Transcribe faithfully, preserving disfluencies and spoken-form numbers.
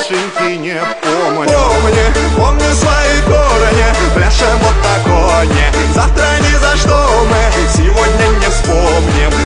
Машеньки не помню. Помни, помни свои корни, пляшем вот такое. Завтра ни за что мы сегодня не вспомним.